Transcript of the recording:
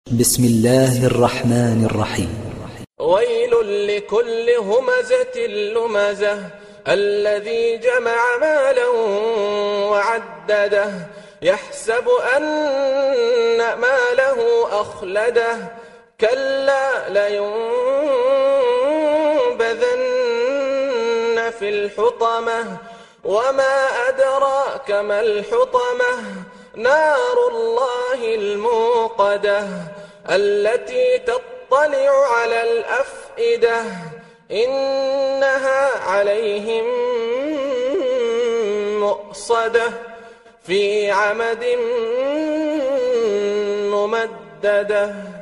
بسم الله الرحمن الرحيم. ويل لكل همزة لمزة الذي جمع مالا وعدده يحسب أن ماله أخلده كلا لينبذن في الحطمة وما أدراك ما الحطمة نار الله الموقدة التي تطلع على الأفئدة إنها عليهم مؤصدة في عمد ممددة.